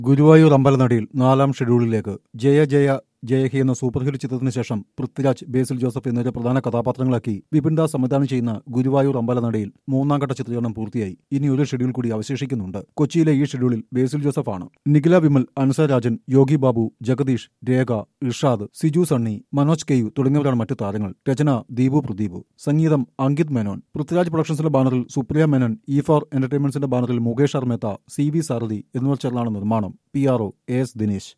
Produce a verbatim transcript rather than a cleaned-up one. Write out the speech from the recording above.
ഗുരുവായൂർ അമ്പലനടയിൽ നാലാം ഷെഡ്യൂളിലേക്ക് ജയ ജയ ജയഹി എന്ന super hit ചിത്രത്തിന് ശേഷം പൃഥ്വിരാജ്, ബേസിൽ ജോസഫ് എന്നിവരെ പ്രധാന കഥാപാത്രങ്ങളാക്കി വിപിൻ ദാസ് സംവിധാനം ചെയ്യുന്ന ഗുരുവായൂർ അമ്പലനടയിൽ മൂന്നാം ഘട്ട ചിത്രീകരണം പൂർത്തിയായി. ഇനി ഒരു ഷെഡ്യൂൾ കൂടി അവശേഷിക്കുന്നുണ്ട്. കൊച്ചിയിലെ ഈ ഷെഡ്യൂളിൽ ബേസിൽ ജോസഫ് ആണ്. നിഖില വിമൽ, അൻസ രാജൻ, യോഗി ബാബു, ജഗദീഷ്, രേഖ, ഇർഷാദ്, സിജു സണ്ണി, മനോജ് കെയു തുടങ്ങിയവരാണ് മറ്റു താരങ്ങൾ. രചന ദീപു പ്രദീപ്, സംഗീതം അങ്കിത് മേനോൻ. പൃഥ്വിരാജ് പ്രൊഡക്ഷൻസിന്റെ ബാനറിൽ സുപ്രിയ മേനോൻ, ഇ ഫോർ എന്റർടൈൻമെന്റ്സിന്റെ ബാനറിൽ Mukesh R Mehta, C V Sarathi എന്നിവർ ചേർന്നാണ് നിർമ്മാണം. P R O A S Dinesh.